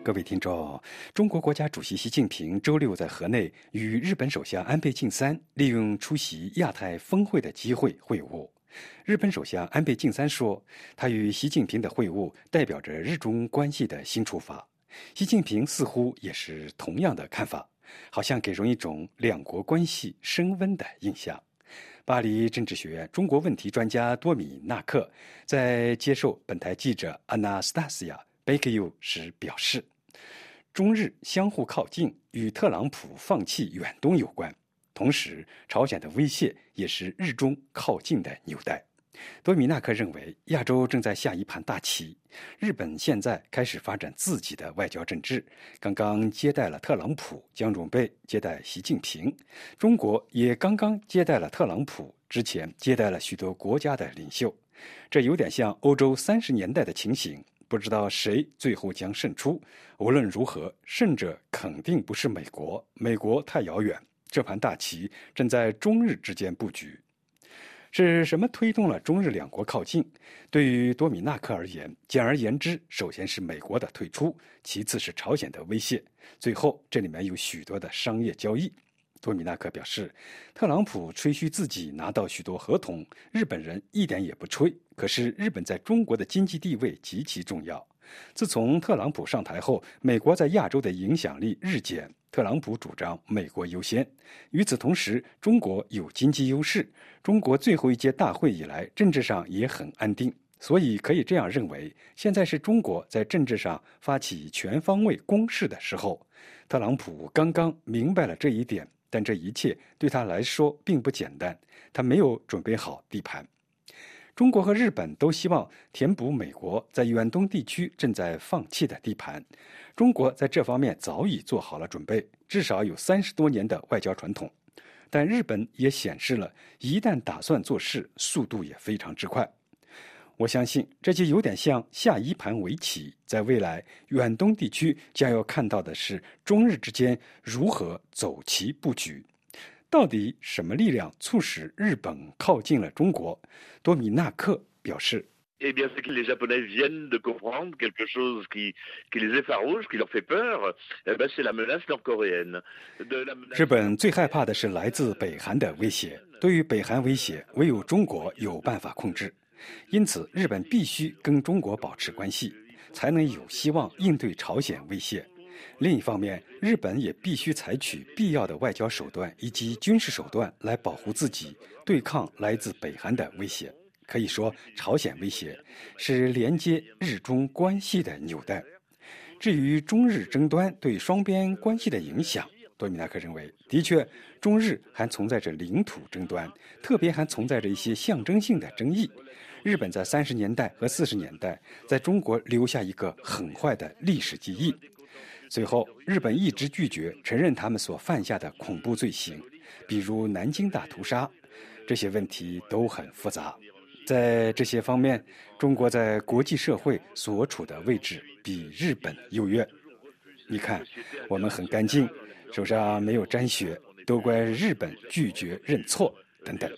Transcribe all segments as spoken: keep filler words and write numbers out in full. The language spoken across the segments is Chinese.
各位听众，中国国家主席习近平周六在河内与日本首相安倍晋三利用出席亚太峰会的机会会晤。日本首相安倍晋三说，他与习近平的会晤代表着日中关系的新出发。习近平似乎也是同样的看法，好像给人一种两国关系升温的印象。巴黎政治学院中国问题专家多米纳克在接受本台记者安娜斯塔西亚贝克尤时表示，中日相互靠近与特朗普放弃远东有关，同时朝鲜的威胁也是日中靠近的纽带。多米纳克认为，亚洲正在下一盘大棋，日本现在开始发展自己的外交政治，刚刚接待了特朗普，将准备接待习近平。中国也刚刚接待了特朗普，之前接待了许多国家的领袖，这有点像欧洲三十年代的情形。不知道谁最后将胜出，无论如何，胜者肯定不是美国，美国太遥远，这盘大棋正在中日之间布局。是什么推动了中日两国靠近？对于多米纳克而言，简而言之，首先是美国的退出，其次是朝鲜的威胁，最后这里面有许多的商业交易。多米纳克表示，特朗普吹嘘自己拿到许多合同，日本人一点也不吹。可是日本在中国的经济地位极其重要。自从特朗普上台后，美国在亚洲的影响力日减。特朗普主张美国优先。与此同时，中国有经济优势。中国最后一届大会以来，政治上也很安定。所以可以这样认为，现在是中国在政治上发起全方位攻势的时候。特朗普刚刚明白了这一点。但这一切对他来说并不简单，他没有准备好地盘。中国和日本都希望填补美国在远东地区正在放弃的地盘。中国在这方面早已做好了准备，至少有三十多年的外交传统。但日本也显示了，一旦打算做事，速度也非常之快。我相信这就有点像下一盘围棋，在未来远东地区将要看到的是中日之间如何走棋布局。到底什么力量促使日本靠近了中国？多米纳克表示， Eh bien, c'est que les Japonais viennent de comprendre quelque chose qui, qui les effarouche, qui leur fait peur. Eh bien, c'est la menace nord-coréenne. 日本最害怕的是来自北韩的威胁。对于北韩威胁，唯有中国有办法控制。因此，日本必须跟中国保持关系，才能有希望应对朝鲜威胁。另一方面，日本也必须采取必要的外交手段以及军事手段来保护自己，对抗来自北韩的威胁。可以说，朝鲜威胁是连接日中关系的纽带。至于中日争端对双边关系的影响，多米纳克认为，的确，中日还存在着领土争端，特别还存在着一些象征性的争议。日本在三十年代和四十年代在中国留下一个很坏的历史记忆。随后，日本一直拒绝承认他们所犯下的恐怖罪行，比如南京大屠杀。这些问题都很复杂。在这些方面，中国在国际社会所处的位置比日本优越。你看，我们很干净，手上没有沾血，都怪日本拒绝认错等等。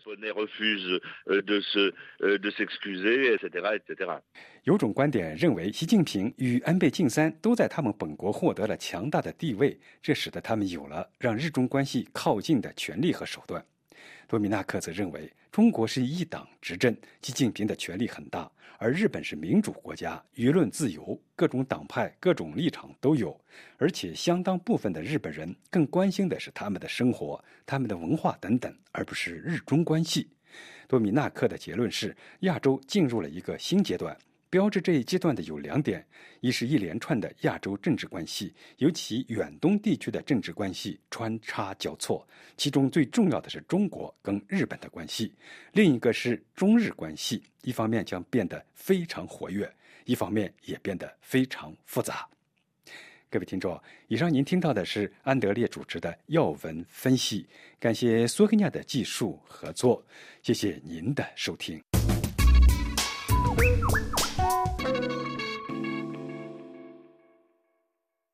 有种观点认为，习近平与安倍晋三都在他们本国获得了强大的地位，这使得他们有了让日中关系靠近的权利和手段。多米纳克则认为，中国是一党执政，习近平的权力很大，而日本是民主国家，舆论自由，各种党派、各种立场都有，而且相当部分的日本人更关心的是他们的生活、他们的文化等等，而不是日中关系。多米纳克的结论是，亚洲进入了一个新阶段。标志这一阶段的有两点，一是一连串的亚洲政治关系，尤其远东地区的政治关系穿插交错，其中最重要的是中国跟日本的关系，另一个是中日关系，一方面将变得非常活跃，一方面也变得非常复杂。各位听众，以上您听到的是安德烈主持的要闻分析，感谢苏黑亚的技术合作，谢谢您的收听。